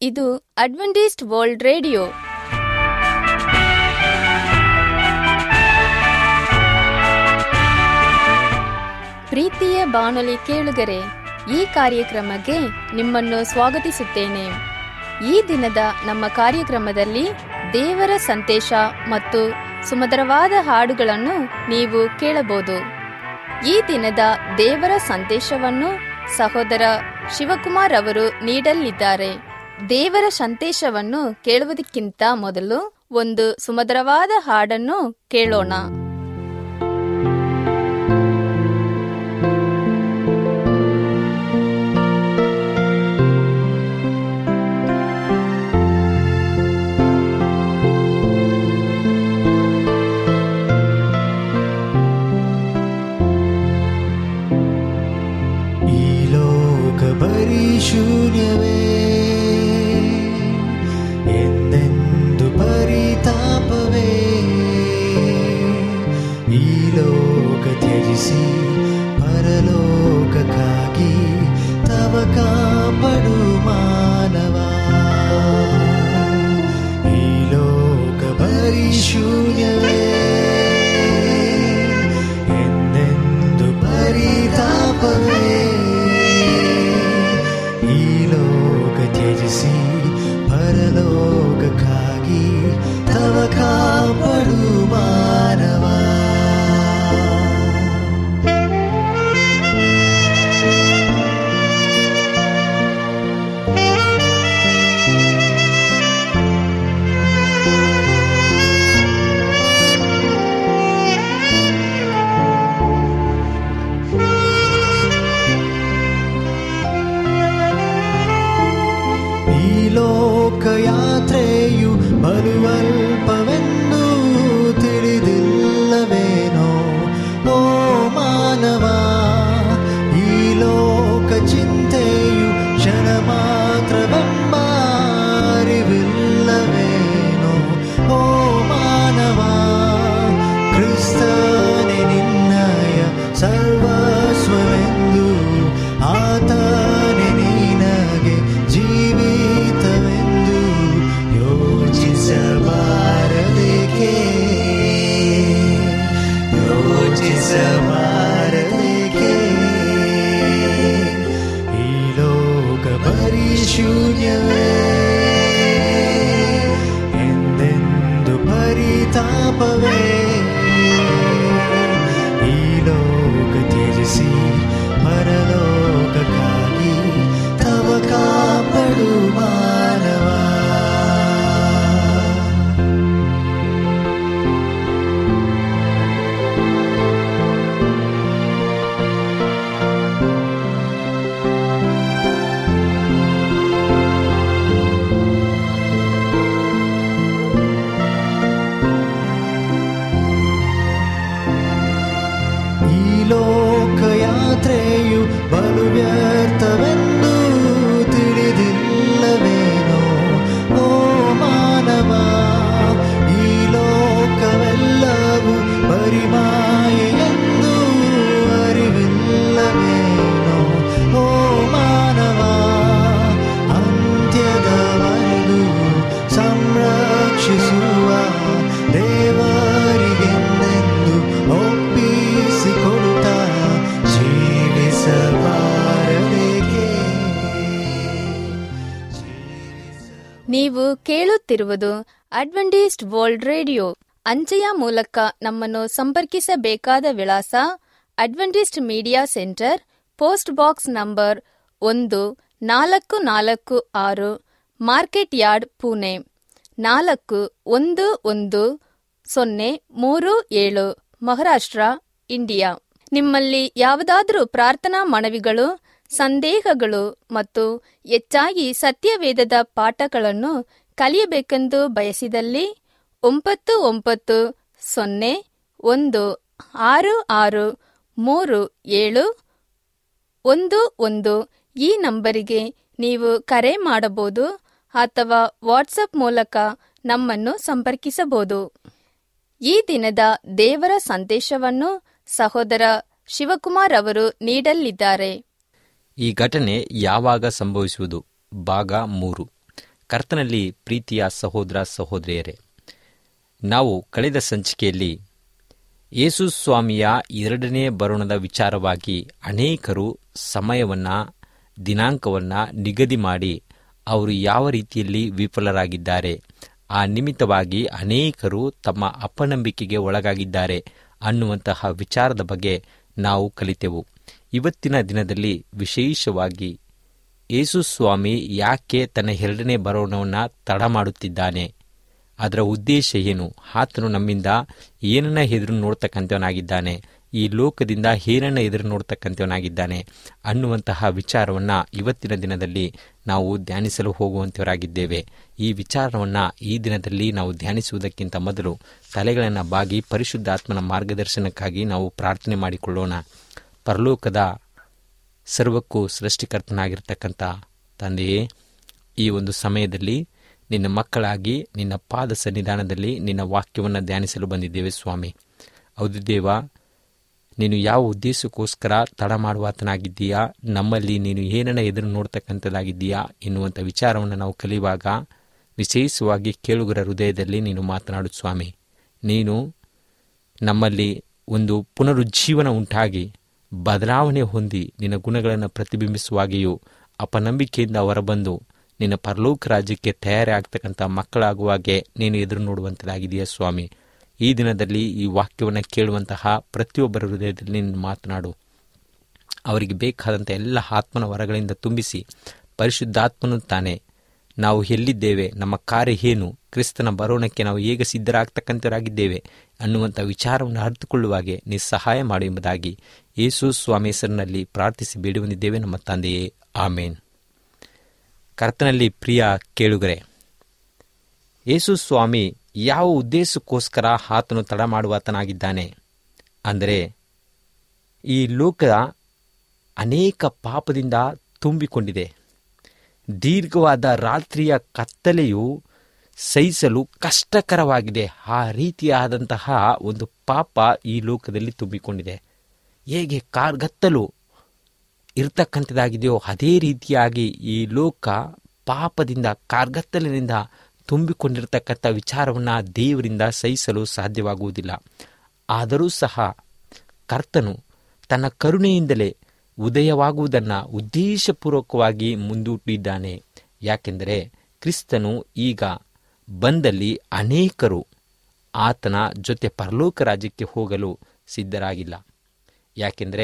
ಇದು Adventist world radio. ಪ್ರೀತಿಯ ಬಾನುಲಿ ಕೇಳುಗರೆ, ಈ ಕಾರ್ಯಕ್ರಮಕ್ಕೆ ನಿಮ್ಮನ್ನು ಸ್ವಾಗತಿಸುತ್ತೇನೆ. ಈ ದಿನದ ನಮ್ಮ ಕಾರ್ಯಕ್ರಮದಲ್ಲಿ ದೇವರ ಸಂದೇಶ ಮತ್ತು ಸುಮಧುರವಾದ ಹಾಡುಗಳನ್ನು ನೀವು ಕೇಳಬಹುದು. ಈ ದಿನದ ದೇವರ ಸಂದೇಶವನ್ನು ಸಹೋದರ ಶಿವಕುಮಾರ್ ಅವರು ನೀಡಲಿದ್ದಾರೆ. ದೇವರ ಸಂದೇಶವನ್ನು ಕೇಳುವುದಕ್ಕಿಂತ ಮೊದಲು ಒಂದು ಸುಮಧುರವಾದ ಹಾಡನ್ನು ಕೇಳೋಣ. ಶೂನ್ಯವೇ ಎಂದೆಂದು ಪರಿತಾಪವೇ, ಈ ಲೋಕ ತ್ಯಜಿಸಿ ಪರಲೋಕಕ್ಕಾಗಿ ತವ ಕಾಪಡು ಮಾನವ. ಈ ಲೋಕ ಬರೀ ಶೂನ್ಯವೇ ಎಂದೆಂದು ಪರಿತಾಪವೇ, ತ್ಯಜಿಸಿ ಪರಲೋಕಕ್ಕಾಗಿ ತವ ಕಾಪಡು ಮಾನವ. ಲೋಕಯಾತ್ರೆಯು ಬಲುವಲ್ಪವೆಂದು ತಿಳಿದಿಲ್ಲವೇನೋ ಓ ಮಾನವ, ಈ ಲೋಕ ಚಿಂತೆಯು ಕ್ಷಣ ಮಾತ್ರವೆಂಬ ಅರಿವಿಲ್ಲವೇನೋ ಓ ಮಾನವ. ಕ್ರಿಸ್ತನೇ ನಿನ್ನಯ ಸರ್ವಸ್ವವೆಂದು ಆತನೇ ನಿನಗೆ ಜೀವಿತವೆಂದು ಯೋಚಿಸಬಾರದೇಕೆ, ಯೋಚಿಸಬಾರದೇಕೆ. ಈ ಲೋಕ ಬರೀ ಶೂನ್ಯವೇ ಎಂದೆಂದು ಪರಿತಾಪವೇ, ಈ ಲೋಕ ತ್ಯಜಿಸಿ ಪರಲೋಕಕ್ಕಾಗಿ ತವ ಕಾಪಡು ಮಾನವ. ಈ ಲೋಕಯಾತ್ರೆಯು ಬಲು ವ್ಯರ್ಥವೆಂದು ತಿಳಿದಿಲ್ಲವೇನೋ ಓ ಮಾನವ, ಈ ಲೋಕವೆಲ್ಲವೂ ಬರಿ ಮಾಯೆಯೆಂದು ಅರಿವಿಲ್ಲವೇನೋ ಓ ಮಾನವ. ಅಂತ್ಯದವರೆಗೂ ಸಂರಕ್ಷಿಸುವ ದೇವರಿಗೆಂದೆಂದು ಒಪ್ಪಿಸಿಕೊಡುತ್ತಾ ಜೀವಿಸಬಾರದೇಕೆ. ನೀವು ಕೇಳುತ್ತಿರುವುದು ಅಡ್ವೆಂಟಿಸ್ಟ್ ವರ್ಲ್ಡ್ ರೇಡಿಯೋ. ಅಂಚೆಯ ಮೂಲಕ ನಮ್ಮನ್ನು ಸಂಪರ್ಕಿಸಬೇಕಾದ ವಿಳಾಸ: Adventist media centre, post box number 1446, market yard, Pune 411037, Maharashtra, India. ನಿಮ್ಮಲ್ಲಿ ಯಾವುದಾದರೂ ಪ್ರಾರ್ಥನಾ ಮನವಿಗಳು, ಸಂದೇಹಗಳು ಮತ್ತು ಹೆಚ್ಚಾಗಿ ಸತ್ಯವೇದದ ಪಾಠಗಳನ್ನು ಕಲಿಯಬೇಕೆಂದು ಬಯಸಿದಲ್ಲಿ 9916637711 ಈ ನಂಬರಿಗೆ ನೀವು ಕರೆ ಮಾಡಬಹುದು ಅಥವಾ ವಾಟ್ಸಪ್ ಮೂಲಕ ನಮ್ಮನ್ನು ಸಂಪರ್ಕಿಸಬಹುದು. ಈ ದಿನದ ದೇವರ ಸಂದೇಶವನ್ನು ಸಹೋದರ ಶಿವಕುಮಾರ್ ಅವರು ನೀಡಲಿದ್ದಾರೆ. ಈ ಘಟನೆ ಯಾವಾಗ ಸಂಭವಿಸುವುದು? ಭಾಗ 3. ಕರ್ತನಲ್ಲಿ ಪ್ರೀತಿಯ ಸಹೋದರ ಸಹೋದರಿಯರೇ, ನಾವು ಕಳೆದ ಸಂಚಿಕೆಯಲ್ಲಿ ಯೇಸು ಸ್ವಾಮಿಯ ಎರಡನೇ ಬರೋಣದ ವಿಚಾರವಾಗಿ ಅನೇಕರು ಸಮಯವನ್ನು, ದಿನಾಂಕವನ್ನು ನಿಗದಿ ಮಾಡಿ ಅವರು ಯಾವ ರೀತಿಯಲ್ಲಿ ವಿಫಲರಾಗಿದ್ದಾರೆ, ಆ ನಿಮಿತ್ತವಾಗಿ ಅನೇಕರು ತಮ್ಮ ಅಪನಂಬಿಕೆಗೆ ಒಳಗಾಗಿದ್ದಾರೆ ಅನ್ನುವಂತಹ ವಿಚಾರದ ಬಗ್ಗೆ ನಾವು ಕಲಿತೆವು. ಇವತ್ತಿನ ದಿನದಲ್ಲಿ ವಿಶೇಷವಾಗಿ ಯೇಸು ಸ್ವಾಮಿ ಯಾಕೆ ತನ್ನ ಎರಡನೇ ಬರೋಣವನ್ನು ತಡ ಮಾಡುತ್ತಿದ್ದಾನೆ, ಅದರ ಉದ್ದೇಶ ಏನು, ಆತನು ನಮ್ಮಿಂದ ಏನನ್ನ ಎದುರು ನೋಡ್ತಕ್ಕಂಥವನಾಗಿದ್ದಾನೆ, ಈ ಲೋಕದಿಂದ ಏನನ್ನ ಎದುರು ನೋಡ್ತಕ್ಕಂಥವನಾಗಿದ್ದಾನೆ ಅನ್ನುವಂತಹ ವಿಚಾರವನ್ನು ಇವತ್ತಿನ ದಿನದಲ್ಲಿ ನಾವು ಧ್ಯಾನಿಸಲು ಹೋಗುವಂಥವರಾಗಿದ್ದೇವೆ. ಈ ವಿಚಾರವನ್ನು ಈ ದಿನದಲ್ಲಿ ನಾವು ಧ್ಯಾನಿಸುವುದಕ್ಕಿಂತ ಮೊದಲು ತಲೆಗಳನ್ನು ಬಾಗಿ ಪರಿಶುದ್ಧಾತ್ಮನ ಮಾರ್ಗದರ್ಶನಕ್ಕಾಗಿ ನಾವು ಪ್ರಾರ್ಥನೆ ಮಾಡಿಕೊಳ್ಳೋಣ. ಪರಲೋಕದ ಸರ್ವಕ್ಕೂ ಸೃಷ್ಟಿಕರ್ತನಾಗಿರ್ತಕ್ಕಂಥ ತಂದೆಯೇ, ಈ ಒಂದು ಸಮಯದಲ್ಲಿ ನಿನ್ನ ಮಕ್ಕಳಾಗಿ ನಿನ್ನ ಪಾದ ಸನ್ನಿಧಾನದಲ್ಲಿ ನಿನ್ನ ವಾಕ್ಯವನ್ನು ಧ್ಯಾನಿಸಲು ಬಂದಿದ್ದೇವೆ ಸ್ವಾಮಿ. ಹೌದು ದೇವ, ನೀನು ಯಾವ ಉದ್ದೇಶಕ್ಕೋಸ್ಕರ ತಡ ಮಾಡುವಾತನಾಗಿದ್ದೀಯಾ, ನಮ್ಮಲ್ಲಿ ನೀನು ಏನನ್ನ ಎದುರು ನೋಡ್ತಕ್ಕಂಥದ್ದಾಗಿದ್ದೀಯಾ ಎನ್ನುವಂಥ ವಿಚಾರವನ್ನು ನಾವು ಕಲಿಯುವಾಗ ವಿಶೇಷವಾಗಿ ಕೇಳುಗರ ಹೃದಯದಲ್ಲಿ ನೀನು ಮಾತನಾಡು ಸ್ವಾಮಿ. ನೀನು ನಮ್ಮಲ್ಲಿ ಒಂದು ಪುನರುಜ್ಜೀವನ ಉಂಟಾಗಿ ಬದಲಾವಣೆ ಹೊಂದಿ ನಿನ್ನ ಗುಣಗಳನ್ನು ಪ್ರತಿಬಿಂಬಿಸುವಾಗಿಯೂ ಅಪನಂಬಿಕೆಯಿಂದ ಹೊರಬಂದು ನಿನ್ನ ಪರಲೋಕ ರಾಜ್ಯಕ್ಕೆ ತಯಾರಿ ಆಗ್ತಕ್ಕಂಥ ಮಕ್ಕಳಾಗುವಾಗೆ ನೀನು ಎದುರು ನೋಡುವಂಥದ್ದಾಗಿದೆಯಾ ಸ್ವಾಮಿ. ಈ ದಿನದಲ್ಲಿ ಈ ವಾಕ್ಯವನ್ನು ಕೇಳುವಂತಹ ಪ್ರತಿಯೊಬ್ಬರ ಹೃದಯದಲ್ಲಿ ನೀನು ಮಾತನಾಡು. ಅವರಿಗೆ ಬೇಕಾದಂಥ ಎಲ್ಲ ಆತ್ಮನ ವರಗಳಿಂದ ತುಂಬಿಸಿ, ಪರಿಶುದ್ಧಾತ್ಮನು ತಾನೇ ನಾವು ಎಲ್ಲಿದ್ದೇವೆ, ನಮ್ಮ ಕಾರ್ಯ ಏನು, ಕ್ರಿಸ್ತನ ಬರೋಣಕ್ಕೆ ನಾವು ಹೇಗೆ ಸಿದ್ಧರಾಗ್ತಕ್ಕಂಥವರಾಗಿದ್ದೇವೆ ಅನ್ನುವಂಥ ವಿಚಾರವನ್ನು ಅರಿತುಕೊಳ್ಳುವಾಗೆ ನೀ ಸಹಾಯ ಮಾಡು ಎಂಬುದಾಗಿ ಯೇಸು ಸ್ವಾಮಿ ಹೆಸರಿನಲ್ಲಿ ಪ್ರಾರ್ಥಿಸಿ ಬೇಡಿ ನಮ್ಮ ತಂದೆಯೇ, ಆಮೇನ್. ಕರ್ತನಲ್ಲಿ ಪ್ರಿಯ ಕೇಳುಗರೆ, ಯೇಸು ಸ್ವಾಮಿ ಯಾವ ಉದ್ದೇಶಕ್ಕೋಸ್ಕರ ಆತನು ತಡ ಮಾಡುವಾತನಾಗಿದ್ದಾನೆ ಅಂದರೆ, ಈ ಲೋಕ ಅನೇಕ ಪಾಪದಿಂದ ತುಂಬಿಕೊಂಡಿದೆ. ದೀರ್ಘವಾದ ರಾತ್ರಿಯ ಕತ್ತಲೆಯು ಸಹಿಸಲು ಕಷ್ಟಕರವಾಗಿದೆ. ಆ ರೀತಿಯಾದಂತಹ ಒಂದು ಪಾಪ ಈ ಲೋಕದಲ್ಲಿ ತುಂಬಿಕೊಂಡಿದೆ. ಹೇಗೆ ಕಾರ್ಗತ್ತಲು ಇರ್ತಕ್ಕಂಥದ್ದಾಗಿದೆಯೋ ಅದೇ ರೀತಿಯಾಗಿ ಈ ಲೋಕ ಪಾಪದಿಂದ, ಕಾರ್ಗತ್ತಲಿನಿಂದ ತುಂಬಿಕೊಂಡಿರ್ತಕ್ಕಂಥ ವಿಚಾರವನ್ನು ದೇವರಿಂದ ಸಹಿಸಲು ಸಾಧ್ಯವಾಗುವುದಿಲ್ಲ. ಆದರೂ ಸಹ ಕರ್ತನು ತನ್ನ ಕರುಣೆಯಿಂದಲೇ ಉದಯವಾಗುವುದನ್ನು ಉದ್ದೇಶಪೂರ್ವಕವಾಗಿ ಮುಂದೂಡಿದ್ದಾನೆ. ಯಾಕೆಂದರೆ ಕ್ರಿಸ್ತನು ಈಗ ಬಂದಲ್ಲಿ ಅನೇಕರು ಆತನ ಜೊತೆ ಪರಲೋಕ ರಾಜ್ಯಕ್ಕೆ ಹೋಗಲು ಸಿದ್ಧರಾಗಿಲ್ಲ. ಯಾಕೆಂದರೆ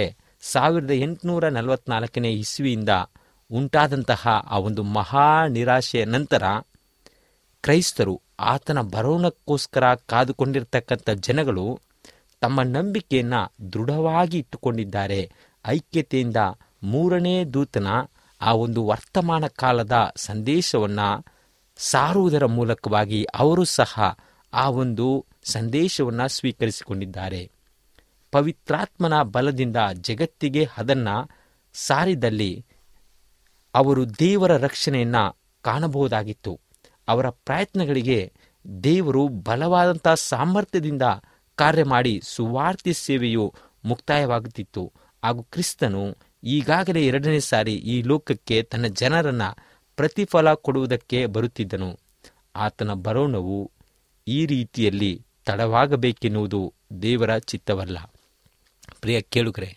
1844 ಇಸ್ವಿಯಿಂದ ಉಂಟಾದಂತಹ ಆ ಒಂದು ಮಹಾ ನಿರಾಶೆಯ ನಂತರ ಕ್ರೈಸ್ತರು ಆತನ ಬರೋಣಕ್ಕೋಸ್ಕರ ಕಾದುಕೊಂಡಿರ್ತಕ್ಕಂಥ ಜನಗಳು ತಮ್ಮ ನಂಬಿಕೆಯನ್ನು ದೃಢವಾಗಿ ಇಟ್ಟುಕೊಂಡಿದ್ದಾರೆ. ಐಕ್ಯತೆಯಿಂದ ಮೂರನೇ ದೂತನ ಆ ಒಂದು ವರ್ತಮಾನ ಕಾಲದ ಸಂದೇಶವನ್ನು ಸಾರುವುದರ ಮೂಲಕವಾಗಿ ಅವರು ಸಹ ಆ ಒಂದು ಸಂದೇಶವನ್ನು ಸ್ವೀಕರಿಸಿಕೊಂಡಿದ್ದಾರೆ. ಪವಿತ್ರಾತ್ಮನ ಬಲದಿಂದ ಜಗತ್ತಿಗೆ ಅದನ್ನು ಸಾರಿದಲ್ಲಿ ಅವರು ದೇವರ ರಕ್ಷಣೆಯನ್ನು ಕಾಣಬಹುದಾಗಿತ್ತು. ಅವರ ಪ್ರಯತ್ನಗಳಿಗೆ ದೇವರು ಬಲವಾದಂಥ ಸಾಮರ್ಥ್ಯದಿಂದ ಕಾರ್ಯ ಮಾಡಿ ಸುವಾರ್ತೆ ಸೇವೆಯು ಮುಕ್ತಾಯವಾಗುತ್ತಿತ್ತು. ಹಾಗೂ ಕ್ರಿಸ್ತನು ಈಗಾಗಲೇ 2ನೇ ಸಾರಿ ಈ ಲೋಕಕ್ಕೆ ತನ್ನ ಜನರನ್ನು ಪ್ರತಿಫಲ ಕೊಡುವುದಕ್ಕೆ ಬರುತ್ತಿದ್ದನು. ಆತನ ಬರೋಣವು ಈ ರೀತಿಯಲ್ಲಿ ತಡವಾಗಬೇಕೆನ್ನುವುದು ದೇವರ ಚಿತ್ತವಲ್ಲ. ಪ್ರಿಯ ಕೇಳುಗರೆ,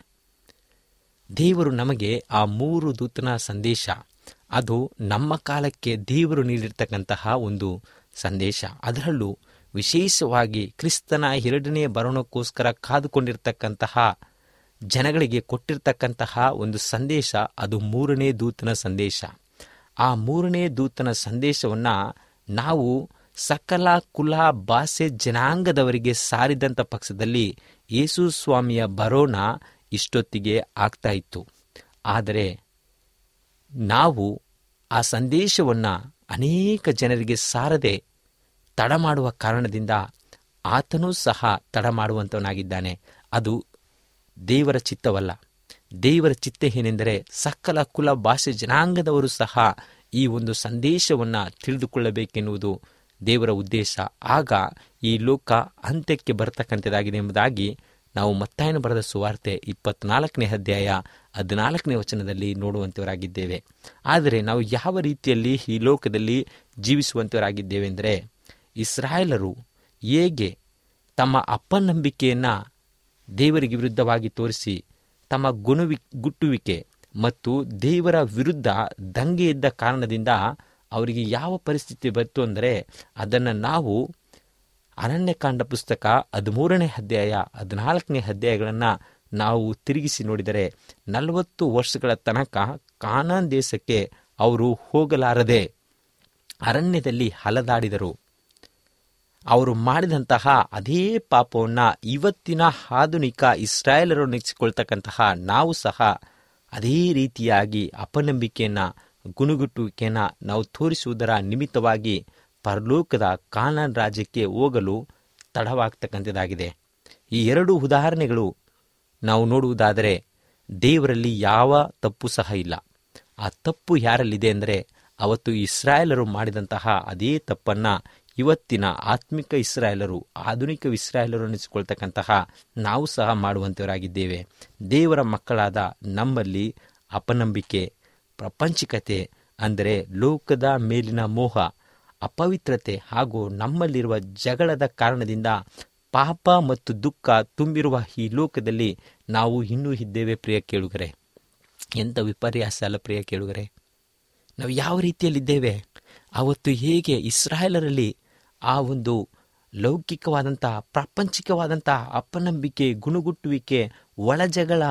ದೇವರು ನಮಗೆ ಆ 3 ದೂತನ ಸಂದೇಶ, ಅದು ನಮ್ಮ ಕಾಲಕ್ಕೆ ದೇವರು ನೀಡಿರ್ತಕ್ಕಂತಹ ಒಂದು ಸಂದೇಶ. ಅದರಲ್ಲೂ ವಿಶೇಷವಾಗಿ ಕ್ರಿಸ್ತನ 2ನೇ ಬರೋಣಕ್ಕೋಸ್ಕರ ಕಾದುಕೊಂಡಿರ್ತಕ್ಕಂತಹ ಜನಗಳಿಗೆ ಕೊಟ್ಟಿರ್ತಕ್ಕಂತಹ ಒಂದು ಸಂದೇಶ, ಅದು 3ನೇ ದೂತನ ಸಂದೇಶ. ಆ 3ನೇ ದೂತನ ಸಂದೇಶವನ್ನು ನಾವು ಸಕಲ ಕುಲ ಭಾಷೆ ಜನಾಂಗದವರಿಗೆ ಸಾರಿದಂಥ ಪಕ್ಷದಲ್ಲಿ ಯೇಸು ಸ್ವಾಮಿಯ ಬರೋಣ ಇಷ್ಟೊತ್ತಿಗೆ ಆಗ್ತಾ ಇತ್ತು. ಆದರೆ ನಾವು ಆ ಸಂದೇಶವನ್ನು ಅನೇಕ ಜನರಿಗೆ ಸಾರದೆ ತಡ ಮಾಡುವ ಕಾರಣದಿಂದ ಆತನೂ ಸಹ ತಡ ಮಾಡುವಂಥವನಾಗಿದ್ದಾನೆ. ಅದು ದೇವರ ಚಿತ್ತವಲ್ಲ. ದೇವರ ಚಿತ್ತ ಏನೆಂದರೆ ಸಕಲ ಕುಲ ಭಾಷೆ ಜನಾಂಗದವರು ಸಹ ಈ ಒಂದು ಸಂದೇಶವನ್ನು ತಿಳಿದುಕೊಳ್ಳಬೇಕೆನ್ನುವುದು ದೇವರ ಉದ್ದೇಶ. ಆಗ ಈ ಲೋಕ ಅಂತ್ಯಕ್ಕೆ ಬರತಕ್ಕಂಥದ್ದಾಗಿದೆ ಎಂಬುದಾಗಿ ನಾವು ಮತ್ತಾಯನ ಬರೆದ ಸುವಾರ್ತೆ 24ನೇ ಅಧ್ಯಾಯ 14ನೇ ವಚನದಲ್ಲಿ ನೋಡುವಂಥವರಾಗಿದ್ದೇವೆ. ಆದರೆ ನಾವು ಯಾವ ರೀತಿಯಲ್ಲಿ ಈ ಲೋಕದಲ್ಲಿ ಜೀವಿಸುವಂಥವರಾಗಿದ್ದೇವೆ ಅಂದರೆ, ಇಸ್ರಾಯೇಲರು ಹೇಗೆ ತಮ್ಮ ಅಪನಂಬಿಕೆಯನ್ನು ದೇವರಿಗೆ ವಿರುದ್ಧವಾಗಿ ತೋರಿಸಿ ತಮ್ಮ ಗುಟ್ಟುವಿಕೆ ಮತ್ತು ದೇವರ ವಿರುದ್ಧ ದಂಗೆ ಇದ್ದ ಕಾರಣದಿಂದ ಅವರಿಗೆ ಯಾವ ಪರಿಸ್ಥಿತಿ ಬಂತು ಅಂದರೆ, ಅದನ್ನು ನಾವು ಅರಣ್ಯಕಾಂಡ ಪುಸ್ತಕ 13ನೇ ಅಧ್ಯಾಯ 14ನೇ ಅಧ್ಯಾಯಗಳನ್ನು ನಾವು ತಿರುಗಿಸಿ ನೋಡಿದರೆ 40 ವರ್ಷಗಳ ತನಕ ಕಾನಾನ್ ದೇಶಕ್ಕೆ ಅವರು ಹೋಗಲಾರದೆ ಅರಣ್ಯದಲ್ಲಿ ಅಲದಾಡಿದರು. ಅವರು ಮಾಡಿದಂತಹ ಅದೇ ಪಾಪವನ್ನು ಇವತ್ತಿನ ಆಧುನಿಕ ಇಸ್ರಾಯೇಲರು ನೆಚ್ಚಿಕೊಳ್ತಕ್ಕಂತಹ ನಾವು ಸಹ ಅದೇ ರೀತಿಯಾಗಿ ಅಪನಂಬಿಕೆಯನ್ನು ಗುಣಗುಟ್ಟುವಿಕೆಯನ್ನು ನಾವು ತೋರಿಸುವುದರ ನಿಮಿತ್ತವಾಗಿ ಪರಲೋಕದ ಕಾನಾನ್ ರಾಜ್ಯಕ್ಕೆ ಹೋಗಲು ತಡವಾಗ್ತಕ್ಕಂಥದ್ದಾಗಿದೆ. ಈ 2 ಉದಾಹರಣೆಗಳು ನಾವು ನೋಡುವುದಾದರೆ ದೇವರಲ್ಲಿ ಯಾವ ತಪ್ಪು ಸಹ ಇಲ್ಲ. ಆ ತಪ್ಪು ಯಾರಲ್ಲಿದೆ ಅಂದರೆ, ಅವತ್ತು ಇಸ್ರಾಯೇಲರು ಮಾಡಿದಂತಹ ಅದೇ ತಪ್ಪನ್ನು ಇವತ್ತಿನ ಆತ್ಮಿಕ ಇಸ್ರಾಯೇಲರು, ಆಧುನಿಕ ಇಸ್ರಾಯೇಲರು ಅನ್ನಿಸಿಕೊಳ್ತಕ್ಕಂತಹ ನಾವು ಸಹ ಮಾಡುವಂಥವರಾಗಿದ್ದೇವೆ. ದೇವರ ಮಕ್ಕಳಾದ ನಮ್ಮಲ್ಲಿ ಅಪನಂಬಿಕೆ, ಪ್ರಪಂಚಿಕತೆ ಅಂದರೆ ಲೋಕದ ಮೇಲಿನ ಮೋಹ, ಅಪವಿತ್ರತೆ ಹಾಗೂ ನಮ್ಮಲ್ಲಿರುವ ಜಗಳದ ಕಾರಣದಿಂದ ಪಾಪ ಮತ್ತು ದುಃಖ ತುಂಬಿರುವ ಈ ಲೋಕದಲ್ಲಿ ನಾವು ಇನ್ನೂ ಇದ್ದೇವೆ. ಪ್ರಿಯ ಕೇಳುಗರೆ, ಎಂಥ ವಿಪರ್ಯಾಸ ಅಲ್ಲ ಪ್ರಿಯ ಕೇಳುಗರೆ. ನಾವು ಯಾವ ರೀತಿಯಲ್ಲಿದ್ದೇವೆ? ಅವತ್ತು ಹೇಗೆ ಇಸ್ರಾಯೇಲರಲ್ಲಿ ಆ ಒಂದು ಲೌಕಿಕವಾದಂಥ, ಪ್ರಾಪಂಚಿಕವಾದಂಥ ಅಪನಂಬಿಕೆ, ಗುಣಗುಟ್ಟುವಿಕೆ, ಒಳಜಗಳ,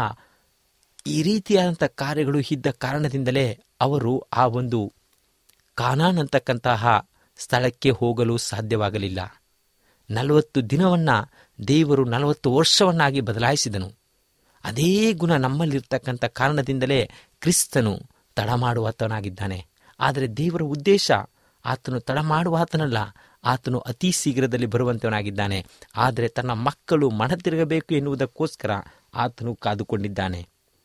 ಈ ರೀತಿಯಾದಂಥ ಕಾರ್ಯಗಳು ಇದ್ದ ಕಾರಣದಿಂದಲೇ ಅವರು ಆ ಒಂದು ಕಾನಾನ್ ಅಂತಕ್ಕಂತಹ ಸ್ಥಳಕ್ಕೆ ಹೋಗಲು ಸಾಧ್ಯವಾಗಲಿಲ್ಲ. 40 ದಿನವನ್ನು ದೇವರು 40 ವರ್ಷವನ್ನಾಗಿ ಬದಲಾಯಿಸಿದನು. ಅದೇ ಗುಣ ನಮ್ಮಲ್ಲಿರ್ತಕ್ಕಂಥ ಕಾರಣದಿಂದಲೇ ಕ್ರಿಸ್ತನು ತಡ ಮಾಡುವಾತನಾಗಿದ್ದಾನೆ. ಆದರೆ ದೇವರ ಉದ್ದೇಶ, ಆತನು ತಡ ಮಾಡುವಾತನಲ್ಲ, ಆತನು ಅತಿ ಶೀಘ್ರದಲ್ಲಿ ಬರುವಂತವನಾಗಿದ್ದಾನೆ. ಆದರೆ ತನ್ನ ಮಕ್ಕಳು ಮನತಿರುಗಬೇಕು ಎನ್ನುವುದಕ್ಕೋಸ್ಕರ ಆತನು ಕಾದುಕೊಂಡಿದ್ದಾನೆ.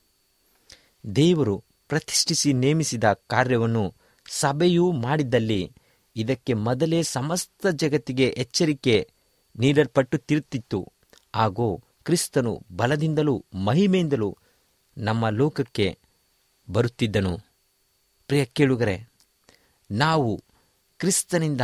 ದೇವರು ಪ್ರತಿಷ್ಠಿಸಿ ನೇಮಿಸಿದ ಕಾರ್ಯವನ್ನು ಸಭೆಯು ಮಾಡಿದ್ದಲ್ಲಿ ಇದಕ್ಕೆ ಮೊದಲೇ ಸಮಸ್ತ ಜಗತ್ತಿಗೆ ಎಚ್ಚರಿಕೆ ನೀಡಲ್ಪಟ್ಟುತ್ತಿರುತ್ತಿತ್ತು. ಹಾಗೂ ಕ್ರಿಸ್ತನು ಬಲದಿಂದಲೂ ಮಹಿಮೆಯಿಂದಲೂ ನಮ್ಮ ಲೋಕಕ್ಕೆ ಬರುತ್ತಿದ್ದನು. ಪ್ರಿಯ ಕೇಳುಗರೆ, ನಾವು ಕ್ರಿಸ್ತನಿಂದ,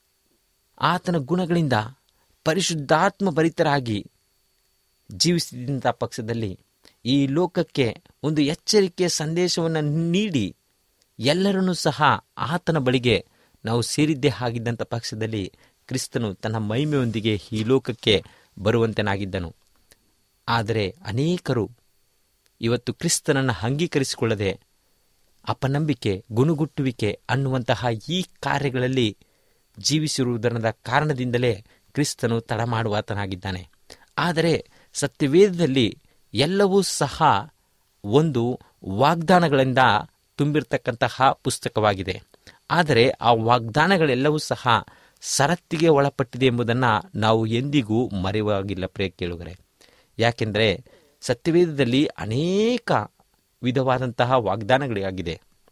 ಆತನ ಗುಣಗಳಿಂದ ಪರಿಶುದ್ಧಾತ್ಮ ಭರಿತರಾಗಿ ಜೀವಿಸಿದಂಥ ಪಕ್ಷದಲ್ಲಿ ಈ ಲೋಕಕ್ಕೆ ಒಂದು ಎಚ್ಚರಿಕೆಯ ಸಂದೇಶವನ್ನು ನೀಡಿ ಎಲ್ಲರನ್ನೂ ಸಹ ಆತನ ಬಳಿಗೆ ನಾವು ಸೇರಿದ್ದೇ ಆಗಿದ್ದಂಥ ಪಕ್ಷದಲ್ಲಿ ಕ್ರಿಸ್ತನು ತನ್ನ ಮಹಿಮೆಯೊಂದಿಗೆ ಈ ಲೋಕಕ್ಕೆ ಬರುವಂತನಾಗಿದ್ದನು. ಆದರೆ ಅನೇಕರು ಇವತ್ತು ಕ್ರಿಸ್ತನನ್ನು ಅಂಗೀಕರಿಸಿಕೊಳ್ಳದೆ ಅಪನಂಬಿಕೆ, ಗುಣಗುಟ್ಟುವಿಕೆ ಅನ್ನುವಂತಹ ಈ ಕಾರ್ಯಗಳಲ್ಲಿ ಜೀವಿಸಿರುವುದರ ಕಾರಣದಿಂದಲೇ ಕ್ರಿಸ್ತನು ತಡ ಮಾಡುವಾತನಾಗಿದ್ದಾನೆ. ಆದರೆ ಸತ್ಯವೇದದಲ್ಲಿ ಎಲ್ಲವೂ ಸಹ ಒಂದು ವಾಗ್ದಾನಗಳಿಂದ ತುಂಬಿರ್ತಕ್ಕಂತಹ ಪುಸ್ತಕವಾಗಿದೆ. ಆದರೆ ಆ ವಾಗ್ದಾನಗಳೆಲ್ಲವೂ ಸಹ ಷರತ್ತಿಗೆ ಒಳಪಟ್ಟಿದೆ ಎಂಬುದನ್ನು ನಾವು ಎಂದಿಗೂ ಮರೆಯುವಾಗಿಲ್ಲ ಪ್ರಿಯ ಕೇಳುಗರೆ. ಯಾಕೆಂದರೆ ಸತ್ಯವೇದದಲ್ಲಿ ಅನೇಕ ವಿಧವಾದಂತಹ ವಾಗ್ದಾನಗಳಾಗಿದೆ.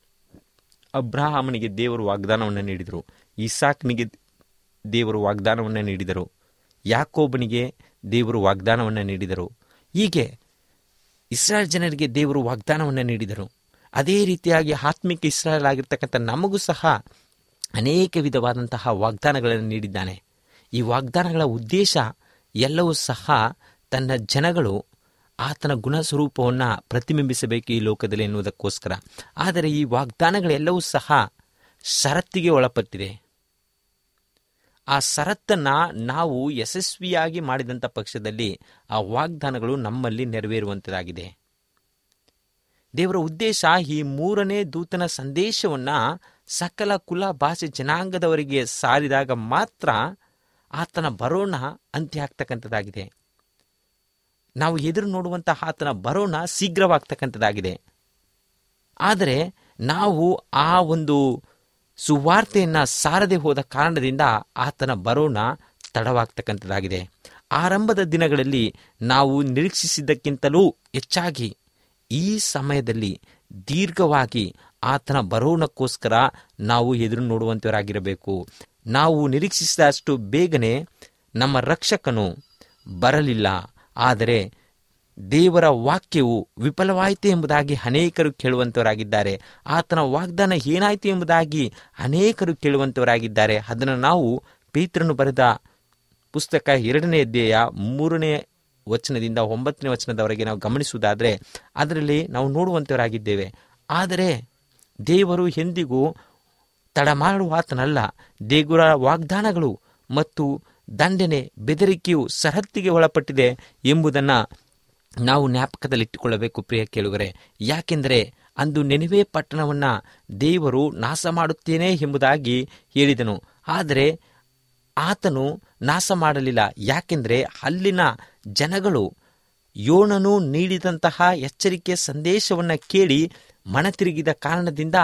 ಅಬ್ರಹಾಮನಿಗೆ ದೇವರು ವಾಗ್ದಾನವನ್ನು ನೀಡಿದರು, ಇಸಾಕನಿಗೆ ದೇವರು ವಾಗ್ದಾನವನ್ನು ನೀಡಿದರು, ಯಾಕೋಬನಿಗೆ ದೇವರು ವಾಗ್ದಾನವನ್ನು ನೀಡಿದರು. ಹೀಗೆ ಇಸ್ರಾಯೇಲ್ ಜನರಿಗೆ ದೇವರು ವಾಗ್ದಾನವನ್ನು ನೀಡಿದರು. ಅದೇ ರೀತಿಯಾಗಿ ಆತ್ಮಿಕ ಇಸ್ರಾಯೇಲ್ ಆಗಿರ್ತಕ್ಕಂಥ ನಮಗೂ ಸಹ ಅನೇಕ ವಿಧವಾದಂತಹ ವಾಗ್ದಾನಗಳನ್ನು ನೀಡಿದ್ದಾನೆ. ಈ ವಾಗ್ದಾನಗಳ ಉದ್ದೇಶ ಎಲ್ಲವೂ ಸಹ ತನ್ನ ಜನಗಳು ಆತನ ಗುಣಸ್ವರೂಪವನ್ನು ಪ್ರತಿಬಿಂಬಿಸಬೇಕು ಈ ಲೋಕದಲ್ಲಿ ಎನ್ನುವುದಕ್ಕೋಸ್ಕರ. ಆದರೆ ಈ ವಾಗ್ದಾನಗಳೆಲ್ಲವೂ ಸಹ ಷರತ್ತಿಗೆ ಒಳಪಟ್ಟಿದೆ. ಆ ಷರತ್ತನ್ನು ನಾವು ಯಶಸ್ವಿಯಾಗಿ ಮಾಡಿದಂಥ ಪಕ್ಷದಲ್ಲಿ ಆ ವಾಗ್ದಾನಗಳು ನಮ್ಮಲ್ಲಿ ನೆರವೇರುವಂಥದ್ದಾಗಿದೆ. ದೇವರ ಉದ್ದೇಶ ಈ 3ನೇ ದೂತನ ಸಂದೇಶವನ್ನು ಸಕಲ ಕುಲ, ಭಾಷೆ, ಜನಾಂಗದವರಿಗೆ ಸಾರಿದಾಗ ಮಾತ್ರ ಆತನ ಬರೋಣ ಅಂತ್ಯ ಆಗ್ತಕ್ಕಂಥದ್ದಾಗಿದೆ. ನಾವು ಎದುರು ನೋಡುವಂತಹ ಆತನ ಬರೋಣ ಶೀಘ್ರವಾಗ್ತಕ್ಕಂಥದ್ದಾಗಿದೆ. ಆದರೆ ನಾವು ಆ ಒಂದು ಸುವಾರ್ತೆಯನ್ನು ಸಾರದೆ ಹೋದ ಕಾರಣದಿಂದ ಆತನ ಬರೋಣ ತಡವಾಗ್ತಕ್ಕಂಥದ್ದಾಗಿದೆ. ಆರಂಭದ ದಿನಗಳಲ್ಲಿ ನಾವು ನಿರೀಕ್ಷಿಸಿದ್ದಕ್ಕಿಂತಲೂ ಹೆಚ್ಚಾಗಿ ಈ ಸಮಯದಲ್ಲಿ ದೀರ್ಘವಾಗಿ ಆತನ ಬರೋಣಕ್ಕೋಸ್ಕರ ನಾವು ಎದುರು ನೋಡುವಂತವರಾಗಿರಬೇಕು. ನಾವು ನಿರೀಕ್ಷಿಸಿದಷ್ಟು ಬೇಗನೆ ನಮ್ಮ ರಕ್ಷಕನು ಬರಲಿಲ್ಲ. ಆದರೆ ದೇವರ ವಾಕ್ಯವು ವಿಫಲವಾಯಿತು ಎಂಬುದಾಗಿ ಅನೇಕರು ಕೇಳುವಂತವರಾಗಿದ್ದಾರೆ. ಆತನ ವಾಗ್ದಾನ ಏನಾಯಿತು ಎಂಬುದಾಗಿ ಅನೇಕರು ಕೇಳುವಂತವರಾಗಿದ್ದಾರೆ. ಅದನ್ನು ನಾವು ಪೇತ್ರನು ಬರೆದ ಪುಸ್ತಕ 2ನೇ ಅಧ್ಯಾಯ 3ನೇ ವಚನದಿಂದ 9ನೇ ವಚನದವರೆಗೆ ನಾವು ಗಮನಿಸುವುದಾದರೆ ಅದರಲ್ಲಿ ನಾವು ನೋಡುವಂತವರಾಗಿದ್ದೇವೆ. ಆದರೆ ದೇವರು ಎಂದಿಗೂ ತಡ ಮಾಡುವ ಆತನಲ್ಲ. ದೇವರ ವಾಗ್ದಾನಗಳು ಮತ್ತು ದಂಡನೆ, ಬೆದರಿಕೆಯು ಷರತ್ತಿಗೆ ಒಳಪಟ್ಟಿದೆ ಎಂಬುದನ್ನು ನಾವು ಜ್ಞಾಪಕದಲ್ಲಿಟ್ಟುಕೊಳ್ಳಬೇಕು ಪ್ರಿಯ ಕೇಳುಗರೆ. ಯಾಕೆಂದರೆ ಅಂದು ನೆನವೆ ಪಟ್ಟಣವನ್ನು ದೇವರು ನಾಶ ಮಾಡುತ್ತೇನೆ ಎಂಬುದಾಗಿ ಹೇಳಿದನು. ಆದರೆ ಆತನು ನಾಶ ಮಾಡಲಿಲ್ಲ. ಯಾಕೆಂದರೆ ಅಲ್ಲಿನ ಜನಗಳು ಯೋನನು ನೀಡಿದಂತಹ ಎಚ್ಚರಿಕೆಯ ಸಂದೇಶವನ್ನು ಕೇಳಿ ಮನತಿರುಗಿದ ಕಾರಣದಿಂದ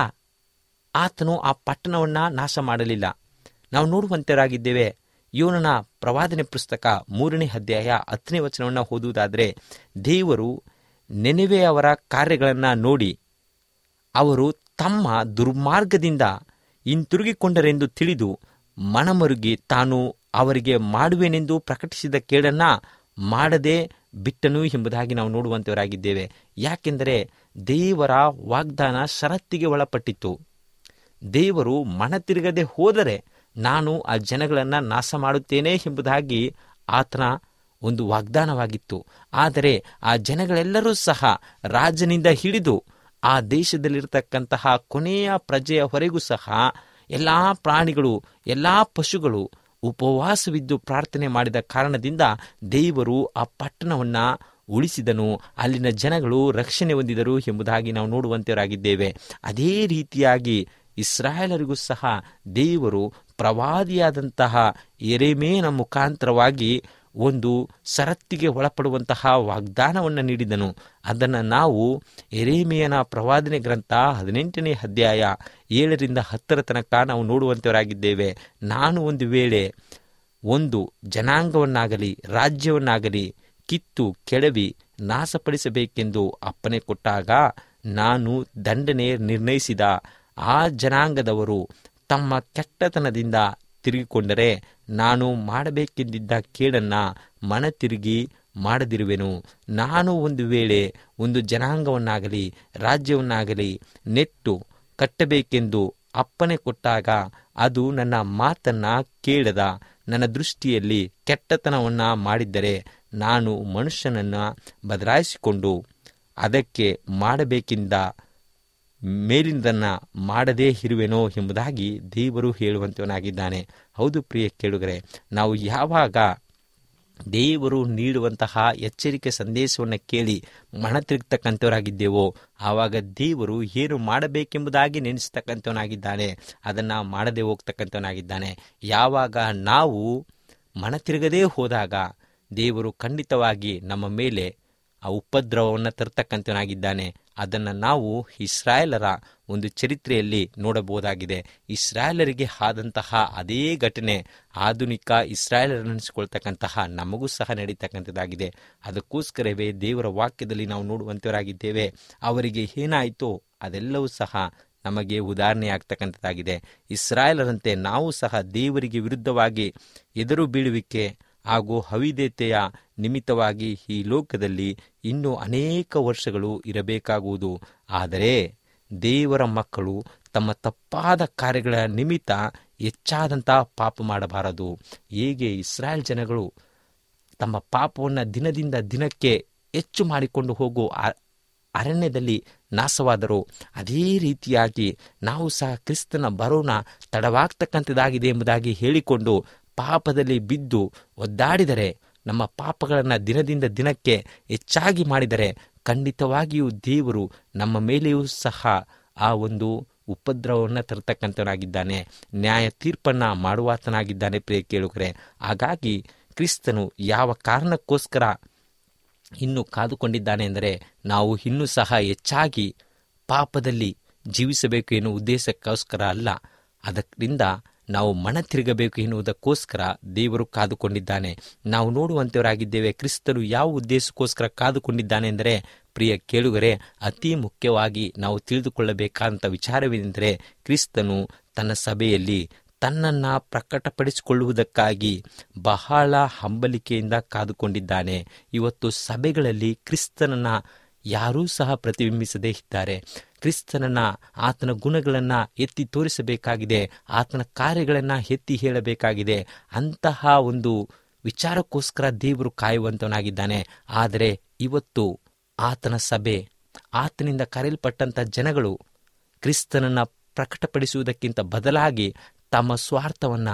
ಆತನು ಆ ಪಟ್ಟಣವನ್ನು ನಾಶ ಮಾಡಲಿಲ್ಲ. ನಾವು ನೋಡುವಂತರಾಗಿದ್ದೇವೆ. ಯೋನನ ಪ್ರವಾದನೆ ಪುಸ್ತಕ 3ನೇ ಅಧ್ಯಾಯ 10ನೇ ವಚನವನ್ನು ಓದುವುದಾದರೆ, ದೇವರು ನೆನವೆಯವರ ಕಾರ್ಯಗಳನ್ನು ನೋಡಿ ಅವರು ತಮ್ಮ ದುರ್ಮಾರ್ಗದಿಂದ ಹಿಂತಿರುಗಿಕೊಂಡರೆಂದು ತಿಳಿದು ಮನಮರುಗಿ ತಾನು ಅವರಿಗೆ ಮಾಡುವೆನೆಂದು ಪ್ರಕಟಿಸಿದ ಕೇಡನ್ನು ಮಾಡದೆ ಬಿಟ್ಟನು ಎಂಬುದಾಗಿ ನಾವು ನೋಡುವಂತವರಾಗಿದ್ದೇವೆ. ಯಾಕೆಂದರೆ ದೇವರ ವಾಗ್ದಾನ ಷರತ್ತಿಗೆ ಒಳಪಟ್ಟಿತ್ತು. ದೇವರು ಮನತಿರುಗದೆ ಹೋದರೆ ನಾನು ಆ ಜನಗಳನ್ನು ನಾಶ ಮಾಡುತ್ತೇನೆ ಎಂಬುದಾಗಿ ಆತನ ಒಂದು ವಾಗ್ದಾನವಾಗಿತ್ತು. ಆದರೆ ಆ ಜನಗಳೆಲ್ಲರೂ ಸಹ ರಾಜನಿಂದ ಹಿಡಿದು ಆ ದೇಶದಲ್ಲಿರತಕ್ಕಂತಹ ಕೊನೆಯ ಪ್ರಜೆಯವರೆಗೂ ಸಹ ಎಲ್ಲ ಪ್ರಾಣಿಗಳು, ಎಲ್ಲ ಪಶುಗಳು ಉಪವಾಸವಿದ್ದು ಪ್ರಾರ್ಥನೆ ಮಾಡಿದ ಕಾರಣದಿಂದ ದೇವರು ಆ ಪಟ್ಟಣವನ್ನು ಉಳಿಸಿದನು. ಅಲ್ಲಿನ ಜನಗಳು ರಕ್ಷಣೆ ಹೊಂದಿದರು ಎಂಬುದಾಗಿ ನಾವು ನೋಡುವಂತವರಾಗಿದ್ದೇವೆ. ಅದೇ ರೀತಿಯಾಗಿ ಇಸ್ರಾಯೇಲರಿಗೂ ಸಹ ದೇವರು ಪ್ರವಾದಿಯಾದಂತಹ ಯೆರೆಮೀಯನ ಮುಖಾಂತರವಾಗಿ ಒಂದು ಷರತ್ತಿಗೆ ಒಳಪಡುವಂತಹ ವಾಗ್ದಾನವನ್ನು ನೀಡಿದನು. ಅದನ್ನು ನಾವು ಯೆರೆಮೀಯನ ಪ್ರವಾದನೆ ಗ್ರಂಥ 18ನೇ ಅಧ್ಯಾಯ 7ರಿಂದ 10 ತನಕ ನಾವು ನೋಡುವಂತವರಾಗಿದ್ದೇವೆ. ನಾನು ಒಂದು ವೇಳೆ ಒಂದು ಜನಾಂಗವನ್ನಾಗಲಿ ರಾಜ್ಯವನ್ನಾಗಲಿ ಕಿತ್ತು ಕೆಡವಿ ನಾಶಪಡಿಸಬೇಕೆಂದು ಅಪ್ಪಣೆ ಕೊಟ್ಟಾಗ ನಾನು ದಂಡನೆ ನಿರ್ಣಯಿಸಿದ ಆ ಜನಾಂಗದವರು ತಮ್ಮ ಕೆಟ್ಟತನದಿಂದ ತಿರುಗಿಕೊಂಡರೆ ನಾನು ಮಾಡಬೇಕೆಂದಿದ್ದ ಕೇಡನ್ನು ಮನತಿರುಗಿ ಮಾಡದಿರುವೆನು. ನಾನು ಒಂದು ವೇಳೆ ಒಂದು ಜನಾಂಗವನ್ನಾಗಲಿ ರಾಜ್ಯವನ್ನಾಗಲಿ ನೆಟ್ಟು ಕಟ್ಟಬೇಕೆಂದು ಅಪ್ಪಣೆ ಕೊಟ್ಟಾಗ ಅದು ನನ್ನ ಮಾತನ್ನು ಕೇಳದ ನನ್ನ ದೃಷ್ಟಿಯಲ್ಲಿ ಕೆಟ್ಟತನವನ್ನು ಮಾಡಿದ್ದರೆ ನಾನು ಮನುಷ್ಯನನ್ನು ಬದಲಾಯಿಸಿಕೊಂಡು ಅದಕ್ಕೆ ಮಾಡಬೇಕೆಂದ ಮೇಲಿನದನ್ನು ಮಾಡದೇ ಇರುವೆನೋ ಎಂಬುದಾಗಿ ದೇವರು ಹೇಳುವಂತವನಾಗಿದ್ದಾನೆ. ಹೌದು ಪ್ರಿಯ ಕೇಳುಗರೆ, ನಾವು ಯಾವಾಗ ದೇವರು ನೀಡುವಂತಹ ಎಚ್ಚರಿಕೆ ಸಂದೇಶವನ್ನು ಕೇಳಿ ಮನತಿರುಗತಕ್ಕಂಥವರಾಗಿದ್ದೇವೋ ಆವಾಗ ದೇವರು ಏನು ಮಾಡಬೇಕೆಂಬುದಾಗಿ ನೆನೆಸ್ತಕ್ಕಂಥವನಾಗಿದ್ದಾನೆ, ಅದನ್ನು ಮಾಡದೆ ಹೋಗ್ತಕ್ಕಂಥವನಾಗಿದ್ದಾನೆ. ಯಾವಾಗ ನಾವು ಮನತಿರುಗದೇ ಹೋದಾಗ ದೇವರು ಖಂಡಿತವಾಗಿ ನಮ್ಮ ಮೇಲೆ ಆ ಉಪದ್ರವವನ್ನು ತರ್ತಕ್ಕಂಥವನಾಗಿದ್ದಾನೆ. ಅದನ್ನು ನಾವು ಇಸ್ರಾಯೇಲರ ಒಂದು ಚರಿತ್ರೆಯಲ್ಲಿ ನೋಡಬಹುದಾಗಿದೆ. ಇಸ್ರಾಯೇಲರಿಗೆ ಆದಂತಹ ಅದೇ ಘಟನೆ ಆಧುನಿಕ ಇಸ್ರಾಯೇಲರನ್ನಿಸಿಕೊಳ್ತಕ್ಕಂತಹ ನಮಗೂ ಸಹ ನಡೀತಕ್ಕಂಥದ್ದಾಗಿದೆ. ಅದಕ್ಕೋಸ್ಕರವೇ ದೇವರ ವಾಕ್ಯದಲ್ಲಿ ನಾವು ನೋಡುವಂತವರಾಗಿದ್ದೇವೆ. ಅವರಿಗೆ ಏನಾಯಿತೋ ಅದೆಲ್ಲವೂ ಸಹ ನಮಗೆ ಉದಾಹರಣೆಯಾಗ್ತಕ್ಕಂಥದ್ದಾಗಿದೆ. ಇಸ್ರಾಯೇಲರಂತೆ ನಾವು ಸಹ ದೇವರಿಗೆ ವಿರುದ್ಧವಾಗಿ ಎದುರು ಬೀಳುವಿಕೆ ಹಾಗೂ ಅವಿಧೇಯತೆಯ ನಿಮಿತ್ತವಾಗಿ ಈ ಲೋಕದಲ್ಲಿ ಇನ್ನೂ ಅನೇಕ ವರ್ಷಗಳು ಇರಬೇಕಾಗುವುದು. ಆದರೆ ದೇವರ ಮಕ್ಕಳು ತಮ್ಮ ತಪ್ಪಾದ ಕಾರ್ಯಗಳ ನಿಮಿತ್ತ ಹೆಚ್ಚಾದಂಥ ಪಾಪ ಮಾಡಬಾರದು. ಹೇಗೆ ಇಸ್ರಾಯೇಲ್ ಜನಗಳು ತಮ್ಮ ಪಾಪವನ್ನು ದಿನದಿಂದ ದಿನಕ್ಕೆ ಹೆಚ್ಚು ಮಾಡಿಕೊಂಡು ಹೋಗೋ ಅರಣ್ಯದಲ್ಲಿ ನಾಶವಾದರು, ಅದೇ ರೀತಿಯಾಗಿ ನಾವು ಸಹ ಕ್ರಿಸ್ತನ ಬರೋಣ ತಡವಾಗ್ತಕ್ಕಂಥದ್ದಾಗಿದೆ ಎಂಬುದಾಗಿ ಹೇಳಿಕೊಂಡು ಪಾಪದಲ್ಲಿ ಬಿದ್ದು ಒದ್ದಾಡಿದರೆ, ನಮ್ಮ ಪಾಪಗಳನ್ನು ದಿನದಿಂದ ದಿನಕ್ಕೆ ಹೆಚ್ಚಾಗಿ ಮಾಡಿದರೆ ಖಂಡಿತವಾಗಿಯೂ ದೇವರು ನಮ್ಮ ಮೇಲೆಯೂ ಸಹ ಆ ಒಂದು ಉಪದ್ರವವನ್ನು ತರತಕ್ಕಂಥವನಾಗಿದ್ದಾನೆ, ನ್ಯಾಯ ತೀರ್ಪನ್ನು ಮಾಡುವಾತನಾಗಿದ್ದಾನೆ ಪ್ರಿಯ ಕೇಳುಗರೆ. ಹಾಗಾಗಿ ಕ್ರಿಸ್ತನು ಯಾವ ಕಾರಣಕ್ಕೋಸ್ಕರ ಇನ್ನೂ ಕಾದುಕೊಂಡಿದ್ದಾನೆ ಎಂದರೆ ನಾವು ಇನ್ನೂ ಸಹ ಹೆಚ್ಚಾಗಿ ಪಾಪದಲ್ಲಿ ಜೀವಿಸಬೇಕು ಎನ್ನುವ ಉದ್ದೇಶಕ್ಕೋಸ್ಕರ ಅಲ್ಲ, ಅದರಿಂದ ನಾವು ಮನ ತಿರುಗಬೇಕು ಎನ್ನುವುದಕ್ಕೋಸ್ಕರ ದೇವರು ಕಾದುಕೊಂಡಿದ್ದಾನೆ. ನಾವು ನೋಡುವಂತವರಾಗಿದ್ದೇವೆ ಕ್ರಿಸ್ತನು ಯಾವ ಉದ್ದೇಶಕ್ಕೋಸ್ಕರ ಕಾದುಕೊಂಡಿದ್ದಾನೆ ಎಂದರೆ, ಪ್ರಿಯ ಕೇಳುಗರೆ, ಅತಿ ಮುಖ್ಯವಾಗಿ ನಾವು ತಿಳಿದುಕೊಳ್ಳಬೇಕಾದಂಥ ವಿಚಾರವೇನೆಂದರೆ, ಕ್ರಿಸ್ತನು ತನ್ನ ಸಭೆಯಲ್ಲಿ ತನ್ನನ್ನು ಪ್ರಕಟಪಡಿಸಿಕೊಳ್ಳುವುದಕ್ಕಾಗಿ ಬಹಳ ಹಂಬಲಿಕೆಯಿಂದ ಕಾದುಕೊಂಡಿದ್ದಾನೆ. ಇವತ್ತು ಸಭೆಗಳಲ್ಲಿ ಕ್ರಿಸ್ತನನ್ನು ಯಾರೂ ಸಹ ಪ್ರತಿಬಿಂಬಿಸದೇ ಇದ್ದಾರೆ. ಕ್ರಿಸ್ತನನ್ನು, ಆತನ ಗುಣಗಳನ್ನು ಎತ್ತಿ ತೋರಿಸಬೇಕಾಗಿದೆ, ಆತನ ಕಾರ್ಯಗಳನ್ನು ಎತ್ತಿ ಹೇಳಬೇಕಾಗಿದೆ. ಅಂತಹ ಒಂದು ವಿಚಾರಕ್ಕೋಸ್ಕರ ದೇವರು ಕಾಯುವಂತವನಾಗಿದ್ದಾನೆ. ಆದರೆ ಇವತ್ತು ಆತನ ಸಭೆ, ಆತನಿಂದ ಕರೆಯಲ್ಪಟ್ಟಂಥ ಜನಗಳು ಕ್ರಿಸ್ತನನ್ನು ಪ್ರಕಟಪಡಿಸುವುದಕ್ಕಿಂತ ಬದಲಾಗಿ ತಮ್ಮ ಸ್ವಾರ್ಥವನ್ನು,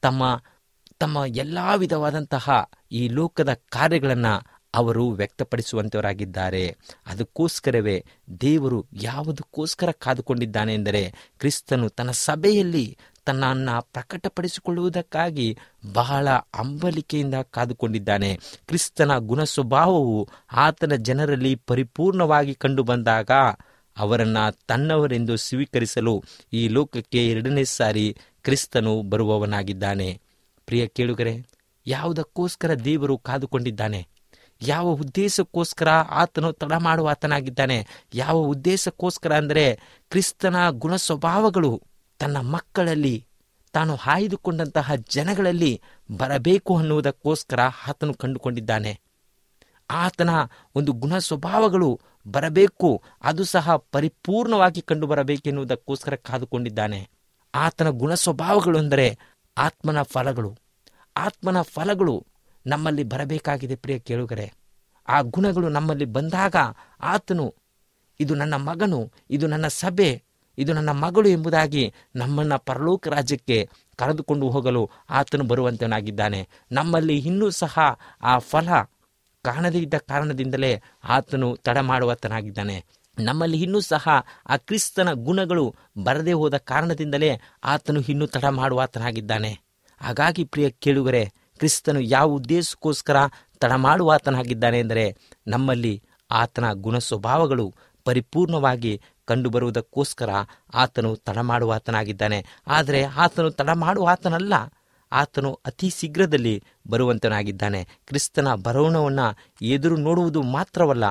ತಮ್ಮ ಎಲ್ಲ ವಿಧವಾದಂತಹ ಈ ಲೋಕದ ಕಾರ್ಯಗಳನ್ನು ಅವರು ವ್ಯಕ್ತಪಡಿಸುವಂಥವರಾಗಿದ್ದಾರೆ. ಅದಕ್ಕೋಸ್ಕರವೇ ದೇವರು ಯಾವುದಕ್ಕೋಸ್ಕರ ಕಾದುಕೊಂಡಿದ್ದಾನೆ ಎಂದರೆ, ಕ್ರಿಸ್ತನು ತನ್ನ ಸಭೆಯಲ್ಲಿ ತನ್ನನ್ನು ಪ್ರಕಟಪಡಿಸಿಕೊಳ್ಳುವುದಕ್ಕಾಗಿ ಬಹಳ ಹಂಬಲಿಕೆಯಿಂದ ಕಾದುಕೊಂಡಿದ್ದಾನೆ. ಕ್ರಿಸ್ತನ ಗುಣ ಸ್ವಭಾವವು ಆತನ ಜನರಲ್ಲಿ ಪರಿಪೂರ್ಣವಾಗಿ ಕಂಡುಬಂದಾಗ ಅವರನ್ನು ತನ್ನವರೆಂದು ಸ್ವೀಕರಿಸಲು ಈ ಲೋಕಕ್ಕೆ 2ನೇ ಸಾರಿ ಕ್ರಿಸ್ತನು ಬರುವವನಾಗಿದ್ದಾನೆ. ಪ್ರಿಯ ಕೇಳುಗರೆ, ಯಾವುದಕ್ಕೋಸ್ಕರ ದೇವರು ಕಾದುಕೊಂಡಿದ್ದಾನೆ? ಯಾವ ಉದ್ದೇಶಕ್ಕೋಸ್ಕರ ಆತನು ತಡ ಮಾಡುವ ಆತನಾಗಿದ್ದಾನೆ? ಯಾವ ಉದ್ದೇಶಕ್ಕೋಸ್ಕರ ಅಂದರೆ, ಕ್ರಿಸ್ತನ ಗುಣ ಸ್ವಭಾವಗಳು ತನ್ನ ಮಕ್ಕಳಲ್ಲಿ, ತಾನು ಆಯ್ದುಕೊಂಡಂತಹ ಜನಗಳಲ್ಲಿ ಬರಬೇಕು ಅನ್ನುವುದಕ್ಕೋಸ್ಕರ ಆತನು ಕಂಡುಕೊಂಡಿದ್ದಾನೆ. ಆತನ ಒಂದು ಗುಣ ಸ್ವಭಾವಗಳು ಬರಬೇಕು, ಅದು ಸಹ ಪರಿಪೂರ್ಣವಾಗಿ ಕಂಡು ಬರಬೇಕೆನ್ನುವುದಕ್ಕೋಸ್ಕರ ಕಾದುಕೊಂಡಿದ್ದಾನೆ. ಆತನ ಗುಣ ಸ್ವಭಾವಗಳು ಅಂದರೆ ಆತ್ಮನ ಫಲಗಳು. ಆತ್ಮನ ಫಲಗಳು ನಮ್ಮಲ್ಲಿ ಬರಬೇಕಾಗಿದೆ. ಪ್ರಿಯ ಕೇಳುಗರೆ, ಆ ಗುಣಗಳು ನಮ್ಮಲ್ಲಿ ಬಂದಾಗ ಆತನು ಇದು ನನ್ನ ಮಗನು, ಇದು ನನ್ನ ಸಭೆ, ಇದು ನನ್ನ ಮಗಳು ಎಂಬುದಾಗಿ ನಮ್ಮನ್ನು ಪರಲೋಕ ರಾಜ್ಯಕ್ಕೆ ಕರೆದುಕೊಂಡು ಹೋಗಲು ಆತನು ಬರುವಂತನಾಗಿದ್ದಾನೆ. ನಮ್ಮಲ್ಲಿ ಇನ್ನೂ ಸಹ ಆ ಫಲ ಕಾಣದೇ ಇದ್ದ ಕಾರಣದಿಂದಲೇ ಆತನು ತಡ ಮಾಡುವತನಾಗಿದ್ದಾನೆ. ನಮ್ಮಲ್ಲಿ ಇನ್ನೂ ಸಹ ಆ ಕ್ರಿಸ್ತನ ಗುಣಗಳು ಬರದೇ ಹೋದ ಕಾರಣದಿಂದಲೇ ಆತನು ಇನ್ನೂ ತಡ ಮಾಡುವಾತನಾಗಿದ್ದಾನೆ. ಹಾಗಾಗಿ ಪ್ರಿಯ ಕೇಳುಗರೆ, ಕ್ರಿಸ್ತನು ಯಾವ ಉದ್ದೇಶಕ್ಕೋಸ್ಕರ ತಡ ಮಾಡುವಾತನಾಗಿದ್ದಾನೆ ಎಂದರೆ, ನಮ್ಮಲ್ಲಿ ಆತನ ಗುಣ ಸ್ವಭಾವಗಳು ಪರಿಪೂರ್ಣವಾಗಿ ಕಂಡುಬರುವುದಕ್ಕೋಸ್ಕರ ಆತನು ತಡ ಮಾಡುವಾತನಾಗಿದ್ದಾನೆ. ಆದರೆ ಆತನು ತಡ ಮಾಡುವಾತನಲ್ಲ, ಆತನು ಅತಿ ಶೀಘ್ರದಲ್ಲಿ ಬರುವಂತನಾಗಿದ್ದಾನೆ. ಕ್ರಿಸ್ತನ ಬರೋಣವನ್ನು ಎದುರು ನೋಡುವುದು ಮಾತ್ರವಲ್ಲ,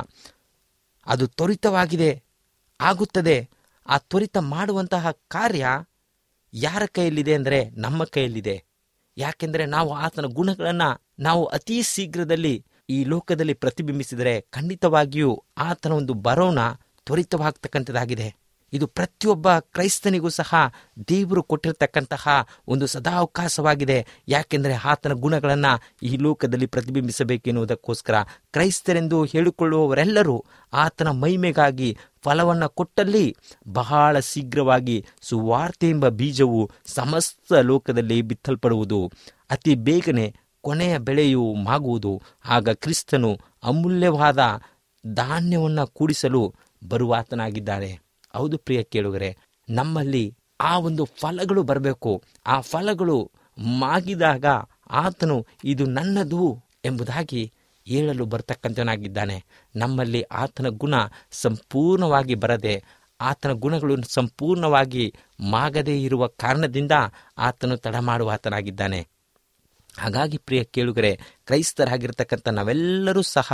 ಅದು ತ್ವರಿತವಾಗಿದೆ, ಆಗುತ್ತದೆ. ಆ ತ್ವರಿತ ಮಾಡುವಂತಹ ಕಾರ್ಯ ಯಾರ ಕೈಯಲ್ಲಿದೆ ಅಂದರೆ ನಮ್ಮ ಕೈಯಲ್ಲಿದೆ. ಯಾಕೆಂದರೆ ನಾವು ಆತನ ಗುಣಗಳನ್ನು ನಾವು ಅತಿ ಶೀಘ್ರದಲ್ಲಿ ಈ ಲೋಕದಲ್ಲಿ ಪ್ರತಿಬಿಂಬಿಸಿದರೆ ಖಂಡಿತವಾಗಿಯೂ ಆತನ ಒಂದು ಬರೋಣ ತ್ವರಿತವಾಗ್ತಕ್ಕಂಥದ್ದಾಗಿದೆ. ಇದು ಪ್ರತಿಯೊಬ್ಬ ಕ್ರೈಸ್ತನಿಗೂ ಸಹ ದೇವರು ಕೊಟ್ಟಿರತಕ್ಕಂತಹ ಒಂದು ಸದಾವಕಾಶವಾಗಿದೆ. ಯಾಕೆಂದರೆ ಆತನ ಗುಣಗಳನ್ನು ಈ ಲೋಕದಲ್ಲಿ ಪ್ರತಿಬಿಂಬಿಸಬೇಕೆನ್ನುವುದಕ್ಕೋಸ್ಕರ ಕ್ರೈಸ್ತರೆಂದು ಹೇಳಿಕೊಳ್ಳುವವರೆಲ್ಲರೂ ಆತನ ಮಹಿಮೆಗಾಗಿ ಫಲವನ್ನು ಕೊಟ್ಟಲ್ಲಿ ಬಹಳ ಶೀಘ್ರವಾಗಿ ಸುವಾರ್ತೆ ಎಂಬ ಬೀಜವು ಸಮಸ್ತ ಲೋಕದಲ್ಲಿ ಬಿತ್ತಲ್ಪಡುವುದು. ಅತಿ ಬೇಗನೆ ಕೊನೆಯ ಬೆಳೆಯು ಮಾಗುವುದು. ಆಗ ಕ್ರಿಸ್ತನು ಅಮೂಲ್ಯವಾದ ಧಾನ್ಯವನ್ನು ಕೂಡಿಸಲು ಬರುವಾತನಾಗಿದ್ದಾನೆ. ಹೌದು ಪ್ರಿಯ ಕೇಳುಗರೆ, ನಮ್ಮಲ್ಲಿ ಆ ಒಂದು ಫಲಗಳು ಬರಬೇಕು. ಆ ಫಲಗಳು ಮಾಗಿದಾಗ ಆತನು ಇದು ನನ್ನದು ಎಂಬುದಾಗಿ ಹೇಳಲು ಬರ್ತಕ್ಕಂಥವನಾಗಿದ್ದಾನೆ. ನಮ್ಮಲ್ಲಿ ಆತನ ಗುಣ ಸಂಪೂರ್ಣವಾಗಿ ಬರದೆ, ಆತನ ಗುಣಗಳು ಸಂಪೂರ್ಣವಾಗಿ ಮಾಗದೇ ಇರುವ ಕಾರಣದಿಂದ ಆತನು ತಡ ಮಾಡುವಾತನಾಗಿದ್ದಾನೆ. ಹಾಗಾಗಿ ಪ್ರಿಯ ಕೇಳುಗರೆ, ಕ್ರೈಸ್ತರಾಗಿರ್ತಕ್ಕಂಥ ನಾವೆಲ್ಲರೂ ಸಹ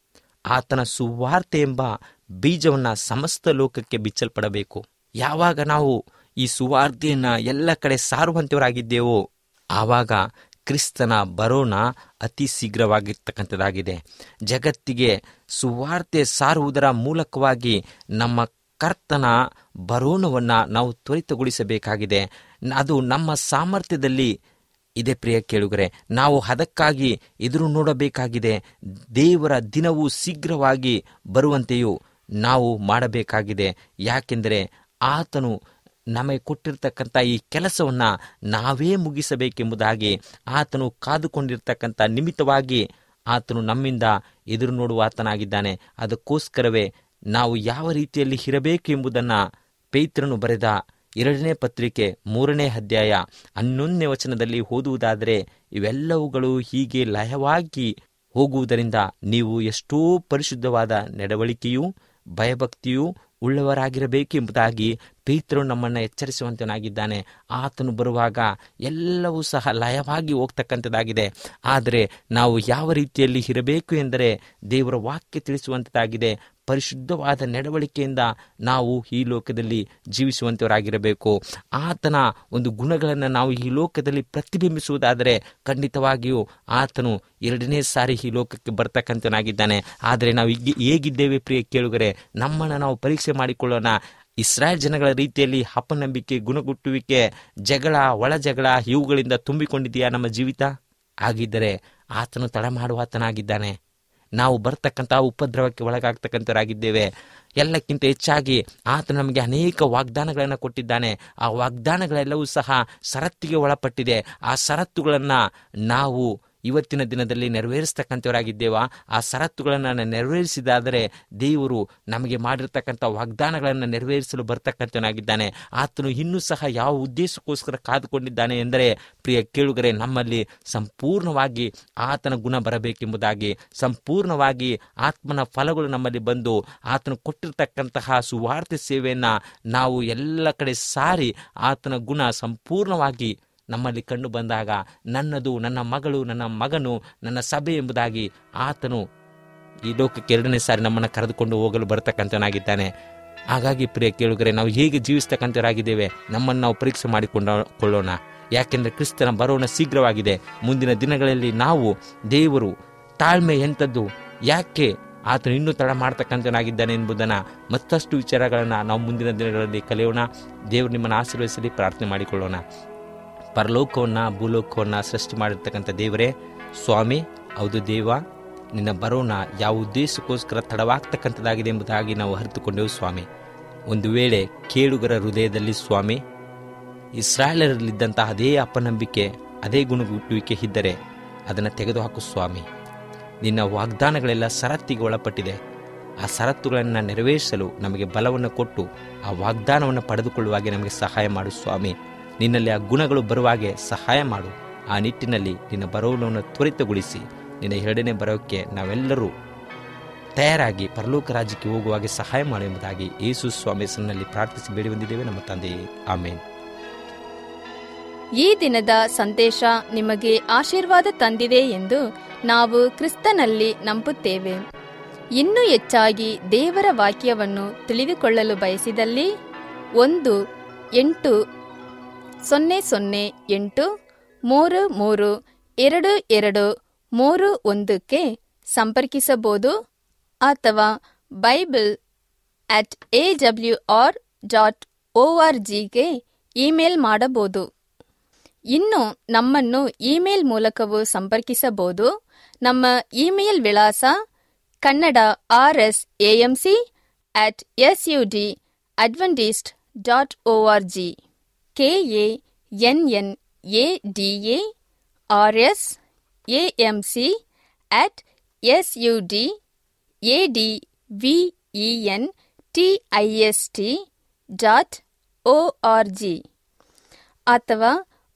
ಆತನ ಸುವಾರ್ತೆ ಎಂಬ ಬೀಜವನ್ನು ಸಮಸ್ತ ಲೋಕಕ್ಕೆ ಬಿಚ್ಚಲ್ಪಡಬೇಕು. ಯಾವಾಗ ನಾವು ಈ ಸುವಾರ್ತೆಯನ್ನು ಎಲ್ಲ ಕಡೆ ಸಾರುವಂತವರಾಗಿದ್ದೇವೋ ಆವಾಗ ಕ್ರಿಸ್ತನ ಬರೋಣ ಅತಿ ಶೀಘ್ರವಾಗಿರ್ತಕ್ಕಂಥದ್ದಾಗಿದೆ. ಜಗತ್ತಿಗೆ ಸುವಾರ್ತೆ ಸಾರುವುದರ ಮೂಲಕವಾಗಿ ನಮ್ಮ ಕರ್ತನ ಬರೋಣವನ್ನು ನಾವು ತ್ವರಿತಗೊಳಿಸಬೇಕಾಗಿದೆ. ಅದು ನಮ್ಮ ಸಾಮರ್ಥ್ಯದಲ್ಲಿ ಇದೆ. ಪ್ರಿಯ ಕೇಳುಗರೆ, ನಾವು ಅದಕ್ಕಾಗಿ ಎದುರು ನೋಡಬೇಕಾಗಿದೆ. ದೇವರ ದಿನವೂ ಶೀಘ್ರವಾಗಿ ಬರುವಂತೆಯೂ ನಾವು ಮಾಡಬೇಕಾಗಿದೆ. ಯಾಕೆಂದರೆ ಆತನು ನಮಗೆ ಕೊಟ್ಟಿರ್ತಕ್ಕಂಥ ಈ ಕೆಲಸವನ್ನು ನಾವೇ ಮುಗಿಸಬೇಕೆಂಬುದಾಗಿ ಆತನು ಕಾದುಕೊಂಡಿರ್ತಕ್ಕಂಥ ನಿಮಿತ್ತವಾಗಿ ಆತನು ನಮ್ಮಿಂದ ಎದುರು ನೋಡುವ ಆತನಾಗಿದ್ದಾನೆ. ಅದಕ್ಕೋಸ್ಕರವೇ ನಾವು ಯಾವ ರೀತಿಯಲ್ಲಿ ಇರಬೇಕು ಎಂಬುದನ್ನು ಪೇತ್ರನು ಬರೆದ 2ನೇ ಪತ್ರಿಕೆ 3ನೇ ಅಧ್ಯಾಯ 11ನೇ ವಚನದಲ್ಲಿ ಓದುವುದಾದರೆ, ಇವೆಲ್ಲವುಗಳು ಹೀಗೆ ಲಯವಾಗಿ ಹೋಗುವುದರಿಂದ ನೀವು ಎಷ್ಟೋ ಪರಿಶುದ್ಧವಾದ ನಡವಳಿಕೆಯೂ ಭಯಭಕ್ತಿಯೂ ಉಳ್ಳವರಾಗಿರಬೇಕೆಂಬುದಾಗಿ ಪೇತ್ರನು ನಮ್ಮನ್ನು ಎಚ್ಚರಿಸುವಂತನಾಗಿದ್ದಾನೆ. ಆತನು ಬರುವಾಗ ಎಲ್ಲವೂ ಸಹ ಲಯವಾಗಿ ಹೋಗ್ತಕ್ಕಂಥದ್ದಾಗಿದೆ. ಆದರೆ ನಾವು ಯಾವ ರೀತಿಯಲ್ಲಿ ಇರಬೇಕು ಎಂದರೆ ದೇವರ ವಾಕ್ಯ ತಿಳಿಸುವಂಥದ್ದಾಗಿದೆ. ಪರಿಶುದ್ಧವಾದ ನಡವಳಿಕೆಯಿಂದ ನಾವು ಈ ಲೋಕದಲ್ಲಿ ಜೀವಿಸುವಂತವರಾಗಿರಬೇಕು. ಆತನ ಒಂದು ಗುಣಗಳನ್ನು ನಾವು ಈ ಲೋಕದಲ್ಲಿ ಪ್ರತಿಬಿಂಬಿಸುವುದಾದರೆ ಖಂಡಿತವಾಗಿಯೂ ಆತನು ಎರಡನೇ ಸಾರಿ ಈ ಲೋಕಕ್ಕೆ ಬರ್ತಕ್ಕಂಥನಾಗಿದ್ದಾನೆ. ಆದರೆ ನಾವು ಹೇಗಿದ್ದೇವೆ ಪ್ರಿಯ ಕೇಳುಗರೆ, ನಮ್ಮನ್ನು ನಾವು ಪರೀಕ್ಷೆ ಮಾಡಿಕೊಳ್ಳೋಣ. ಇಸ್ರಾಯೇಲ್ ಜನಗಳ ರೀತಿಯಲ್ಲಿ ಅಪನಂಬಿಕೆ, ಗುಣಗುಟ್ಟುವಿಕೆ, ಜಗಳ, ಒಳ ಜಗಳ ಇವುಗಳಿಂದ ತುಂಬಿಕೊಂಡಿದೆಯಾ ನಮ್ಮ ಜೀವಿತ? ಆಗಿದ್ದರೆ ಆತನು ತಡ ಮಾಡುವಾತನಾಗಿದ್ದಾನೆ. ನಾವು ಬರ್ತಕ್ಕಂಥ ಉಪದ್ರವಕ್ಕೆ ಒಳಗಾಗ್ತಕ್ಕಂಥವರಾಗಿದ್ದೇವೆ. ಎಲ್ಲಕ್ಕಿಂತ ಹೆಚ್ಚಾಗಿ ಆತನು ನಮಗೆ ಅನೇಕ ವಾಗ್ದಾನಗಳನ್ನು ಕೊಟ್ಟಿದ್ದಾನೆ. ಆ ವಾಗ್ದಾನಗಳೆಲ್ಲವೂ ಸಹ ಷರತ್ತಿಗೆ ಒಳಪಟ್ಟಿದೆ. ಆ ಷರತ್ತುಗಳನ್ನು ನಾವು ಇವತ್ತಿನ ದಿನದಲ್ಲಿ ನೆರವೇರಿಸ್ತಕ್ಕಂಥವರಾಗಿದ್ದೇವಾ? ಆ ಷರತ್ತುಗಳನ್ನು ನೆರವೇರಿಸಿದಾದರೆ ದೇವರು ನಮಗೆ ಮಾಡಿರ್ತಕ್ಕಂಥ ವಾಗ್ದಾನಗಳನ್ನು ನೆರವೇರಿಸಲು ಬರ್ತಕ್ಕಂಥವನಾಗಿದ್ದಾನೆ. ಆತನು ಇನ್ನೂ ಸಹ ಯಾವ ಉದ್ದೇಶಕ್ಕೋಸ್ಕರ ಕಾದುಕೊಂಡಿದ್ದಾನೆ ಎಂದರೆ, ಪ್ರಿಯ ಕೇಳುಗರೆ, ನಮ್ಮಲ್ಲಿ ಸಂಪೂರ್ಣವಾಗಿ ಆತನ ಗುಣ ಬರಬೇಕೆಂಬುದಾಗಿ, ಸಂಪೂರ್ಣವಾಗಿ ಆತ್ಮನ ಫಲಗಳು ನಮ್ಮಲ್ಲಿ ಬಂದು ಆತನು ಕೊಟ್ಟಿರ್ತಕ್ಕಂತಹ ಸುವಾರ್ತೆ ಸೇವೆಯನ್ನು ನಾವು ಎಲ್ಲ ಕಡೆ ಸಾರಿ ಆತನ ಗುಣ ಸಂಪೂರ್ಣವಾಗಿ ನಮ್ಮಲ್ಲಿ ಕಂಡು ಬಂದಾಗ ನನ್ನದು, ನನ್ನ ಮಗಳು, ನನ್ನ ಮಗನು, ನನ್ನ ಸಭೆ ಎಂಬುದಾಗಿ ಆತನು ಈ ಲೋಕಕ್ಕೆ ಎರಡನೇ ಸಾರಿ ನಮ್ಮನ್ನು ಕರೆದುಕೊಂಡು ಹೋಗಲು ಬರ್ತಕ್ಕಂಥವನಾಗಿದ್ದಾನೆ. ಹಾಗಾಗಿ ಪ್ರಿಯ ಕೇಳುಗರೆ, ನಾವು ಹೇಗೆ ಜೀವಿಸ್ತಕ್ಕಂಥವರಾಗಿದ್ದೇವೆ ನಮ್ಮನ್ನು ನಾವು ಪರೀಕ್ಷೆ ಮಾಡಿಕೊಳ್ಳೋಣ. ಯಾಕೆಂದರೆ ಕ್ರಿಸ್ತನ ಬರೋಣ ಶೀಘ್ರವಾಗಿದೆ. ಮುಂದಿನ ದಿನಗಳಲ್ಲಿ ನಾವು ದೇವರು ತಾಳ್ಮೆ ಎಂಥದ್ದು, ಯಾಕೆ ಆತನು ಇನ್ನೂ ತಡ ಮಾಡ್ತಕ್ಕಂಥವನಾಗಿದ್ದಾನೆ ಎಂಬುದನ್ನು ಮತ್ತಷ್ಟು ವಿಚಾರಗಳನ್ನು ನಾವು ಮುಂದಿನ ದಿನಗಳಲ್ಲಿ ಕಲಿಯೋಣ. ದೇವರು ನಿಮ್ಮನ್ನು ಆಶೀರ್ವದಿಸಲಿ. ಪ್ರಾರ್ಥನೆ ಮಾಡಿಕೊಳ್ಳೋಣ. ಪರಲೋಕವನ್ನು ಭೂಲೋಕವನ್ನು ಸೃಷ್ಟಿ ಮಾಡಿರ್ತಕ್ಕಂಥ ದೇವರೇ, ಸ್ವಾಮಿ, ಹೌದು ದೇವ, ನಿನ್ನ ಬರೋಣ ಯಾವ ಉದ್ದೇಶಕ್ಕೋಸ್ಕರ ತಡವಾಗ್ತಕ್ಕಂಥದ್ದಾಗಿದೆ ಎಂಬುದಾಗಿ ನಾವು ಅರಿತುಕೊಂಡೆವು ಸ್ವಾಮಿ. ಒಂದು ವೇಳೆ ಕೇಳುಗರ ಹೃದಯದಲ್ಲಿ ಸ್ವಾಮಿ ಇಸ್ರಾಯೇಲರಲ್ಲಿದ್ದಂತಹ ಅದೇ ಅಪನಂಬಿಕೆ, ಅದೇ ಗುಣಗುಟ್ಟುವಿಕೆ ಇದ್ದರೆ ಅದನ್ನು ತೆಗೆದುಹಾಕು ಸ್ವಾಮಿ. ನಿನ್ನ ವಾಗ್ದಾನಗಳೆಲ್ಲ ಷರತ್ತಿಗೆ ಒಳಪಟ್ಟಿದೆ. ಆ ಷರತ್ತುಗಳನ್ನು ನೆರವೇರಿಸಲು ನಮಗೆ ಬಲವನ್ನು ಕೊಟ್ಟು ಆ ವಾಗ್ದಾನವನ್ನು ಪಡೆದುಕೊಳ್ಳುವಾಗೆ ನಮಗೆ ಸಹಾಯ ಮಾಡು ಸ್ವಾಮಿ. ನಿನ್ನಲ್ಲಿ ಆ ಗುಣಗಳು ಬರುವಾಗೆ ಸಹಾಯ ಮಾಡು. ಆ ನಿಟ್ಟಿನಲ್ಲಿ ನಿನ್ನ ಬರೋಣವನ್ನು ತ್ವರಿತಗೊಳಿಸಿ ನಿನ್ನ ಎರಡನೇ ಬರೋಕ್ಕೆ ನಾವೆಲ್ಲರೂ ತಯಾರಾಗಿ ಪರಲೋಕ ರಾಜ್ಯಕ್ಕೆ ಹೋಗುವಾಗೆ ಸಹಾಯ ಮಾಡು ಎಂಬುದಾಗಿ ಯೇಸು ಸ್ವಾಮಿ ಹೆಸರಿನಲ್ಲಿ ಪ್ರಾರ್ಥಿಸಿ ಬೇಡಿ ಬಂದಿದ್ದೇವೆ ನಮ್ಮ ತಂದೆಯೇ, ಆಮೇನ್. ಈ ದಿನದ ಸಂದೇಶ ನಿಮಗೆ ಆಶೀರ್ವಾದ ತಂದಿದೆ ಎಂದು ನಾವು ಕ್ರಿಸ್ತನಲ್ಲಿ ನಂಬುತ್ತೇವೆ. ಇನ್ನೂ ಹೆಚ್ಚಾಗಿ ದೇವರ ವಾಕ್ಯವನ್ನು ತಿಳಿದುಕೊಳ್ಳಲು ಬಯಸಿದಲ್ಲಿ 1-800-833-2231 ಸಂಪರ್ಕಿಸಬಹುದು ಅಥವಾ bible@awr.org ಇಮೇಲ್ ಮಾಡಬಹುದು. ಇನ್ನು ನಮ್ಮನ್ನು ಇಮೇಲ್ ಮೂಲಕವೂ ಸಂಪರ್ಕಿಸಬಹುದು. ನಮ್ಮ ಇಮೇಲ್ ವಿಳಾಸ kannada@sudadventist.org KNNADARS@AMC@SUDADVENTIST.org ಅಥವಾ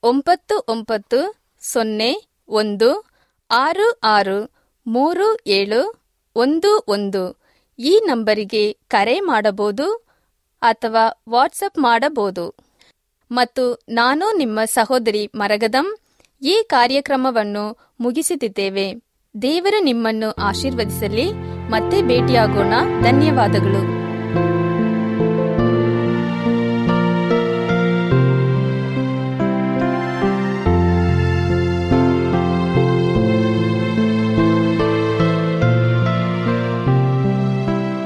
9910663711 ಈ ನಂಬರಿಗೆ ಕರೆ ಮಾಡಬಹುದು ಅಥವಾ ವಾಟ್ಸಪ್ ಮಾಡಬಹುದು. ಮತ್ತು ನಾನು ನಿಮ್ಮ ಸಹೋದರಿ ಮರಗದಂ ಈ ಕಾರ್ಯಕ್ರಮವನ್ನು ಮುಗಿಸುತ್ತಿದ್ದೇವೆ. ದೇವರು ನಿಮ್ಮನ್ನು ಆಶೀರ್ವದಿಸಲಿ. ಮತ್ತೆ ಭೇಟಿಯಾಗೋಣ. ಧನ್ಯವಾದಗಳು.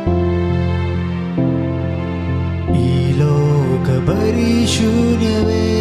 ಈ ಲೋಕ ಬರೀ ಶೂನ್ಯವೇ,